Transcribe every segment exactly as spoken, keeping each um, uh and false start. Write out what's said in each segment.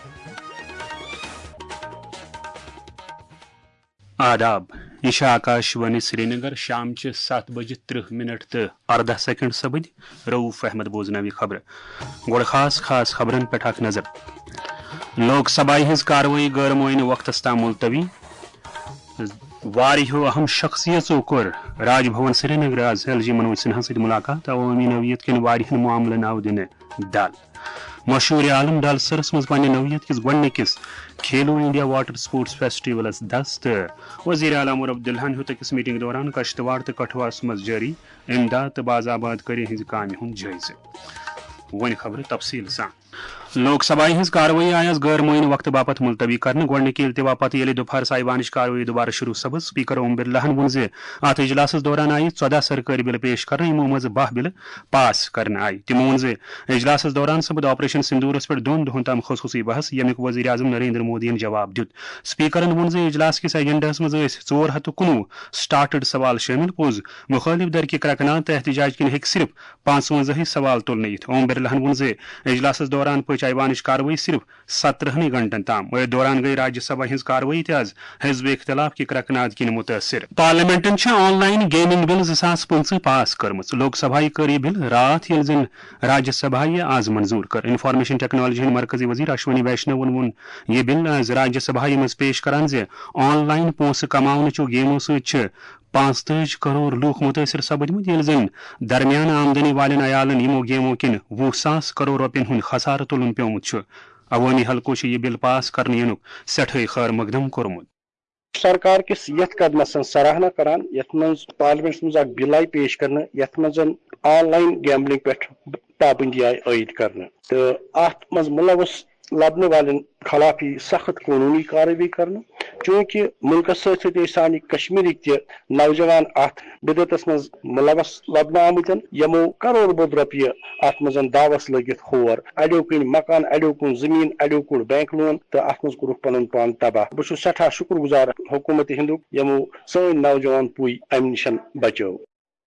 आदाब यह आकाशवाणी श्रीनगर शाम च सत बज त्रिह मिनट तो अर्दह सेकंड सपद रऊफ अहमद बोजनावी खबर गोड़ खास खास खबरन पे अख नजर लोकसभा हज कार्रवाई गैर मुइन वक्तस ताम मुलतवी वारियो अहम शख्सियतों कोर राजभवन श्रीनगर आज एल जी मनोज सिन्हा सत मुलाकात अवामी नवियत किन वारियन मामलन आव दिन डल मशहूर आलम डल सरस मज पन्ने नवियत किस गडनिकिस खेलो इंडिया वाटर स्पोर्ट्स फेस्टिवलस दस्त वजीर आला उमर अब्दुल्ला हुत अकिस मीटिंग दौरान कश्तवाड़ तो कठवास मज जारी इमदाद तो बाजाबाद करे हज कामि हुंद जायज़ वन खबर तफसील सान लोकसभा हज कार्रवाई आयस गैर मुइन वक्त बापत मुलतवी कर गोडनिक इल्तवा पत ये दोपहर साहिबानिश कार्रवाई दोबारा शुरू सबस स्पीकर ओम बिरलाहन वोन जे अत इजलास दौरान आई चौदह सरकारी बिल पेश कर यमो मज बह बिल पास कर आई तमो वोन जे इजलास दौरान सपद ऑपरेशन सिंदूरस पे दोन दोहन तम खसूसी बहस यमिक वजीर आजम नरेंद्र मोदी जवाब दित स्पीकरन वोन जे इजलास किस एजेंडस मज चोर हथ कुनू स्टार्टेड सवाल शामिल पोज मुखालिफ दर की करकनात एहतजाज किन हेक सिर्फ पांचवंजा सवाल तुलने यित ओम बिरलाहन वोन जे इजलास दौरान पच ऐवानिश कार्रवाई सिर्फ सत्रहन घंटन ताम वह दौरान गई राज्यसभा हज कार्रवाई तज हिजब इख्तलाफ की करकनात किन मुतासर पार्लियामेंटन ऑनलाइन गेमिंग बिल ज़िसास पंच पास कर्म लोकसभा कर यह बिल रात ये जन राज्यसभा आज मंजूर कर इन्फॉर्मेशन टेक्नोलॉजी मरकजी वजीर अश्वनी वैष्णव वोन यह बिल आज राज्यसभा मज पेश करान जे ऑनलाइन पोस कमावन चो गेमों सत पांच करोड़ लूख मुतासर सपदमुत ये जन दरमियान आमदनी वाले अयालन यमो गेमों किन वह सास करोड़ रुपयन हुंद खसार तुलन पेमुत अवामी हल्को यह बिल पास करने युनुक सठे खैर मकदम कोरमुत सरकार किस यथ कदमस सराहना करान यथ मज पार्लियामेंट मज अख बिल आई पेश करने यथ मज ऑनलाइन गैम्बलिंग पे पाबंदी आई आयद करने तो अत मज मुलवस लबने वाले खिलाफ सख्त कानूनी कार्रवाई करना चूंकि मुल्कस सत सान कश्मीर नौजवान अत बिदतस मज मुलवस लबन आमतन यमो करोड़ बोद रुपये अत मज दावस लगित होर अड़ो कन मकान अड़ो कुन जमीन अड़ो कुन बैंक लोन तो अत मज कोरुक पन पान तबाह बहुत सठा शुक्र गुजार हुकूमत हिंदुक यमो सन नौजवान पुई अम निशन बचो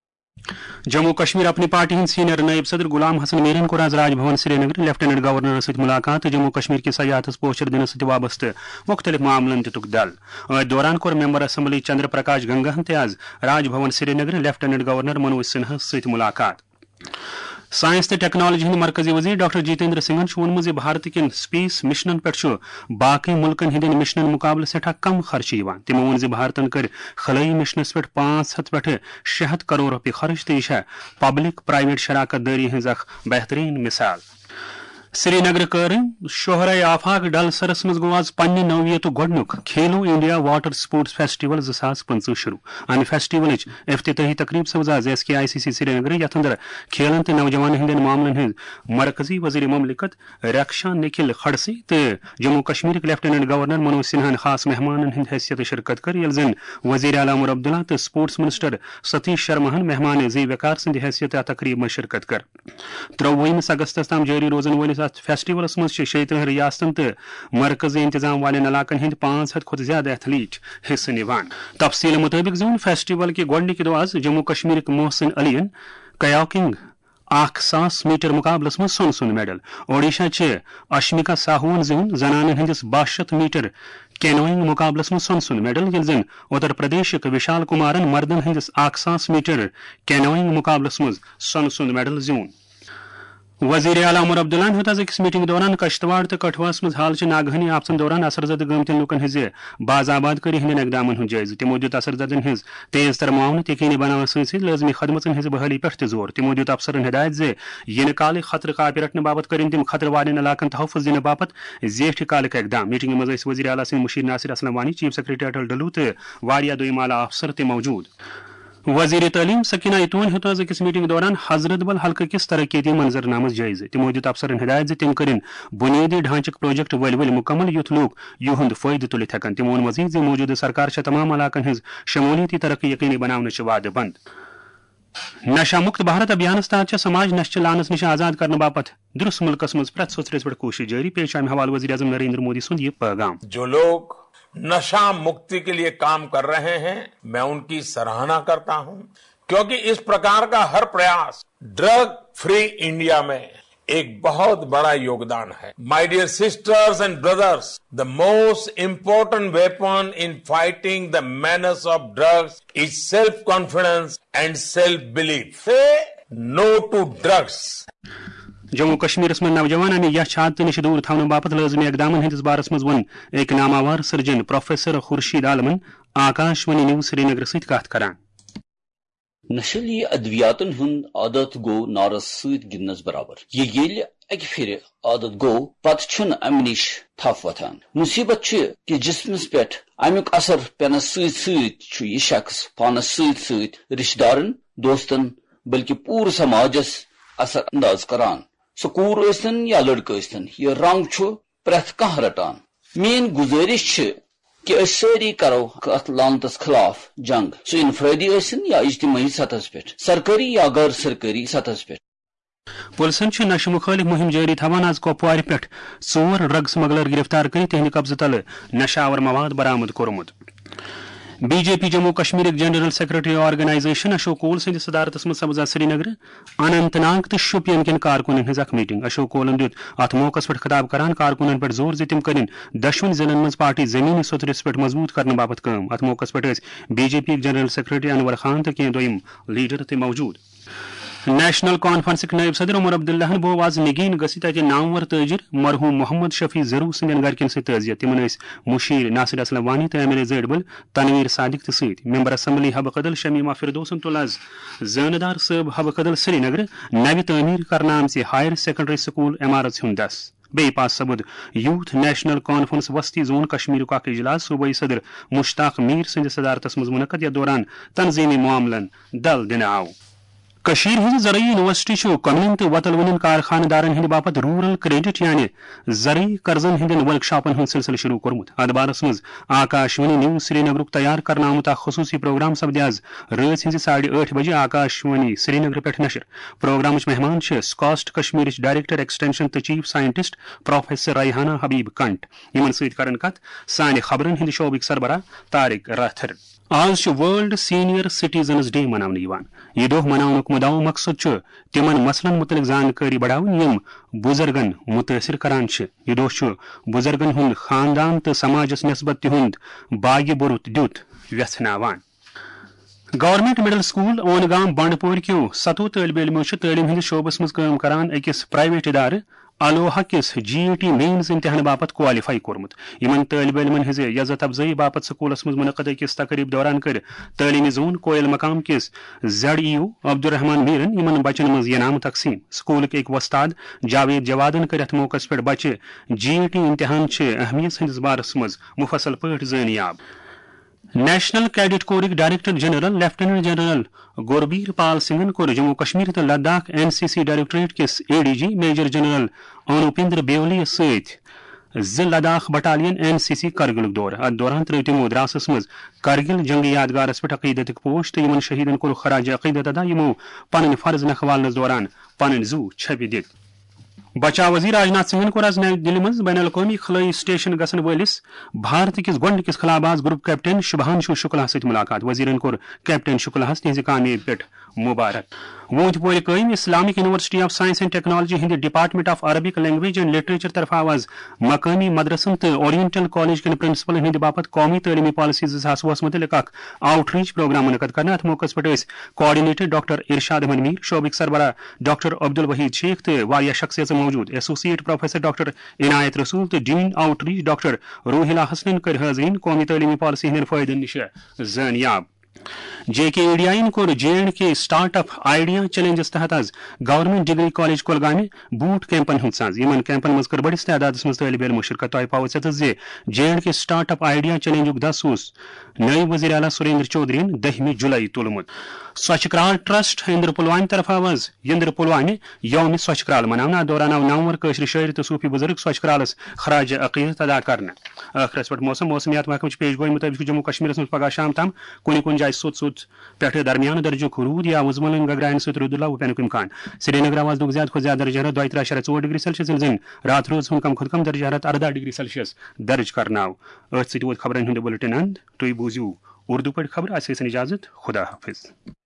जम्मू कश्मीर अपनी पार्टी हिंद सीनियर नायब सदर गुलाम हसन मीरन को आज राजभवन श्रीनगर लेफ्टिनेंट गवर्नर सत मुलाकात जम्मू कश्मीर की सयाहत पोस्टर दिन सत वाबस्त मुख्तलिफ मामलन तुक दल दौरान कोर मेंबर असम्बली चंद्र प्रकाश गंगा आज राजभवन श्रीनगर लेफ्टिनेंट गवर्नर मनोज सिन्हा सत मुलाकात साइंस तो टेक्नोलॉजी हिंद मरकजी वजीर डॉक्टर जितेंद्र सिंह वोनम भारत किन स्पेस मिशनन पे बाकी मुल्कन हिंद मिशनन मुकाबले सठा कम खर्च तमो वोन भारतन कर खलई मिशनस पे पांच हथ पे शे हथ करोड़ रुपये खर्च तो यह पब्लिक प्राइवेट शराकत दारी हज बेहतरीन मिसाल श्रीनगर कर शोहरा आफाक डल सरस मज गो आज पन्ने नौयत गोडनुक Khelo India water sports festival ज़िसास पंच शुरू अमि फेस्टिवल इफ्तिताही तकरीब सवज आज एस के आई सी सी श्रीनगर यथ अंदर खेलन तो नौजवान हिंदन मामलन हज मरकजी वजीर ममलिकत रक्षा निखिल खड़सी तो जम्मू कश्मीर लेफ्टिनेंट गवर्नर मनोज सिन्हा खास मेहमान हिंद हैसियत शिरकत कर यल जन वजीर आला उमर अब्दुल्ला तो स्पोर्ट्स मिनिस्टर सतीश शर्मा मेहमान जी वकार सद हैसियत तकरीब में शिरकत कर त्रोवहमस अगस्तस तम जारी रोजन वालिस फेस्टिवलस मज शेतरह रियासतन तो मरकजी इंतजाम वाले इलाकन हिंद पांच हथ खुद ज्यादा एथलीट हिस्से निभान तफसील मुताबिक जोन फेस्टिवल के गोडनिक दो आज जम्मू कश्मीर मोहसिन अलियन कयाकिंग आख सास मीटर मुकाबलस मज सोन सोन मेडल ओडिशा चे अश्मिका साहून जोन जनान हंदिस बाशत मीटर कैनोइंग मुकाबलस मज सोन सोन मेडल यल जन उत्तर प्रदेश विशाल कुमारन मर्दन हंदिस आख सास मीटर कैनोइंग मुकाबलस मज सोन सोन मेडल जोन वजीर आला उमर अब्दुल्ला हुत आज अकिस मीटिंग दौरान कश्तवाड़ तो कठुआस मज हाल नागहनी आपसन दौरान असरजद गमतन लुकन हज बाजाबाद कर हिंदन इकदामन हुंद जायज़ तमो दित असरजदन हज तेज तर मामन यकीनी बनावन सत लाजमी खदमतन हज बहाली पे जोर तमो दित अफसरन हिदायत जे यन काल खतर कापि रटने बाबत करें तम खतर वाले इलाकन तहफ़ुज़ दिन बाबत जेठ काल इकदाम मीटिंग मज वजीर आला सिंह मुशीर नासिर असलम वानी चीफ सेक्रेटरी अटल डलू तो वारिया दोयम आला अफसर ते मौजूद वजीर तालीम सकीना इतून हुत आज अकिस मीटिंग दौरान हजरत बल हल्के किस तरक्याती मंजरनामस जायज़ तमो दित अफसरन हिदायत तम करें बुनियादी ढांचक प्रोजेक्ट वल वल मुकम्मल युथ लोग युहद फायदे तुलित हेकन तमो वोन मजीद जे मौजूदा सरकार तमाम इलाकन हज शमूलियती तरक्की यकीनी बनावन वादे बंद नशा मुक्त भारत अभियान तहत समाज नशे लानस निश आजाद करने बापत दुरुस्त मुल्कस मज प्रत सोचरस पे कोशिश जारी पेश आम हवाल वज़ीर आज़म नरेंद्र मोदी सुंद ये पैगाम जो लोग नशा मुक्ति के लिए काम कर रहे हैं मैं उनकी सराहना करता हूं क्योंकि इस प्रकार का हर प्रयास ड्रग फ्री इंडिया में एक बहुत बड़ा योगदान है. My dear sisters and brothers, the most important weapon in fighting the menace of drugs is self-confidence and self-belief. Say no to drugs. Jammu कश्मीरस में नौजवान यह नश दूर थवन बापत लाजमी इकदामन हंदिस बारस मज वन एक नामावार सर्जन प्रोफेसर खुर्शीद आलमन आकाशवाणी न्यूज श्रीनगर सत कथ करान. नशली अद्वियातन हुंद आदत गो नारस सत गिनस बराबर. ये येल अक फिर आदत गो पत छुन अमि निश थफ वथान. मुसीबत छ कि जिस्मस पेट अमुक असर पेनस सत सत छु यह शख्स पानस सत सत रिश्तेदारन दोस्तन बल्कि पूरे समाजस असर अंदाज करान. सकूर स्तन या लड़का स्तन यह रंग छु प्रथ कह रटान. मेन गुजारिश छ कि सारी करो अत लानतस खिलाफ जंग. सो इनफरादी सन या इज्तिमाई सतह पे, सरकारी या गैर सरकारी सतह पे. पुलिसन नशे मुखालिफ मुहिम जारी थवान आज कुपवार पे चोर ड्रग स्मगलर गिरफ्तार कर तिहंद कब्ज तल नशावर मवाद बरामद कोरमुत. BJP Jammu Kashmir general secretary organisation Ashok Koul सद सदारत मज सपज श्रीनगर अनंतनाग तो शुपियन कन कारकुन हज अख मीटिंग. अशोक कोलन दित अत मौकस पे खिताब करान कारकुनन पे जोर ज तम करें दशवन जिलन मज पार्टी जमीनी सोतरस पे मजबूत करने बाबत काम. अत मौकस पे BJP general secretary Anwar Khan तो कह दोम लीडर ते मौजूद. नेशनल कॉन्फ्रेंस नायब सदर उमर अब्दुल्लाह बो आज निगीन गसी तत नामवर ताजिर मरहूम मोहम्मद शफी जरू सदन गरकन सजियत. तिमन मुशीर नासिर असलम वानी तो M L A Zadibal Tanveer Sadiq तो सत मेंबर असम्बली हब कदल शमीमा फिरदौसन तुल आज जानदार सब हब कदल श्रीनगर नव तमीर करना आमचे हायर सेकेंडरी स्कूल इमारत हुंद दस. बे पास सबुद यूथ नेशनल कॉन्फ्रेंस वस्ती जोन कश्मीर का इजलास सूबाई सदर मुश्ताक मीर सद सदारत मज मुनक़द. यथ दौरान तंजीमी मामलन दल दिन आव. कशीर हज ज़रई यूनिवर्सिटी कमिन तो वतलवन कारखानदारन हंद बापत रूरल क्रेडिट यानी ज़रई कर्जन हंदन वर्कशॉपन हंद सिलसिल शुरू कोरमुत. अत बारस मज आकाशवाणी न्यूज श्रीनगर तैयार करना आमुत खसूसी प्रोग्राम सपद आज रात हज साढ़े आठ बजे आकाशवाणी श्रीनगर पे नशर. प्रोग्राम मेहमान स्कॉस्ट कश्मीर डायरेक्टर एक्सटेंशन तो chief scientist professor Raihana Habib कंट. इन सत कत सान खबरन हंद शोबिक सरबरा तारिक राथर. आज वर्ल्ड सीनियर सिटीजन्स डे मनावन. यह दोह मनावनुक मुदाव मकसद तिमन मसलन मुतलिक जानकारी बढ़ावन यम बुजुर्गन मुतासिर करान. यह दोह बुजुर्गन हुंद खानदान तो समाजस नस्बत तिहुंद बाग बुरुत दुत व्यथनावान. Government middle school Onagam Bandipore क्यों सतो तलब इलमो तलीम हंदिस शोबस मज काम करान अकिस प्राइवेट इदारे अलोहा किस जी ए टी मेन्स इम्तिहान बापत क्वालिफाई कोरमुत. इन तलब इलमन हज यजत अफजई बापत स्कूलस मज मुनक़द अकिस तकरीब दौरान कर तलीमी जोन कोयल मकाम किस जेड ई ओ अब्दुर्रहमान मीरन इन बचन मज इनाम तकसीम. स्कूल एक वस्ताद जावेद जवादन कर मौकस पे बचे जी ए टी इम्तिहान अहमियत हंदिस बारस मज मुफसल पे जानियाब. नेशनल कैडेट कोरिक director general lieutenant general Gurbir Pal Singh को जम्मू कश्मीर तो Ladakh N C C directorate किस A D G major general Anupinder Bevli सत जि Ladakh battalion N C C Kargil दौर. अत दौरान त्रो तमो द्रासस मज करगिल जंगी यादगारस पे अकीदत पोश तो इन शहीदन को खराज अकीदत अदा यमो पन फर्ज नखवालनस दौरान पन जू छपि दित. बचा वजीर राजनाथ सिंह को आज नई दिल्ली मज बैन अवी खलाई स्टेशन गसन वलिस भारत किस गोंडकिस खिलाबाज ग्रुप कैप्टन शुभांशु शुक्ला सत मुलाकात. वजीरन कोर कैप्टन शुक्लास तिज कामयाबी पे मुबारक. वोत पोर कम Islamic university of science and technology हिंद department of Arabic language and literature तरफ आज मकामी मदरसन तो ओरिएंटल कॉलेज के प्रिंसिपल हिंद बापत कौमी तलीमी पॉलिसी जहास मुतलिक आउटरीच प्रोग्राम मुनक़द करना. अत मौके पे कोऑर्डिनेटर डॉक्टर इरशाद अहमद मीर शोबिक सरबरा डॉक्टर अब्दुल वहीद शेख तो वारिया शख्सियत मौजूद. Associate professor doctor Inayat Rasool तो dean outreach doctor Rohila Hassan कर हाजरीन कौमी तलीमी पॉलिसी हंद फायदन निश जानियाब. जे के एडियाइन को J and K startup idea चैलेंजस तहत आज government degree college Kulgam boot कैंपन हूं साज. इन कैंपन मज कर बड़िस तादाद मज तलब इलमो शिरकत. तह पाव J J and K startup idea चैलेंजुक दस नई वजीर अला सुरेंद्र चौधरीन दहमी जुलाई तुलमुत. स्वच्छ कराल ट्रस्ट इंद्र पुलवाम तरफ आज इंद्र पुलवाम यौम स्वच्छ कराल मनाना. दौरान आव नववर कशर शायर तो सूफी बुजुर्ग स्वच्छ करालस खराज अकीदत अदा करना. आखिरस पे मौसम मौसमियात महकम पेश गोई मुताबिक जम्मू कश्मीर मज पगह शाम तम कुन कुन जाय सुत सुत पे दरमियान दर्जुक रूद या उजमलन गगरान सत रुदुल्ला पेनुक इम्कान. श्रीनगर आवाज दुख ज्यादा खुद ज्यादा दर्ज हरत दोई त्रा चौर डिग्री सेल्सियस जन रात रोज कम खुद कम दर्ज हरत अर्धा डिग्री सेल्सियस दर्ज करना. खबर बुलेटिन अंद तुम बूझू उर्दू पर खबर आज इजाजत. खुदा हाफिज.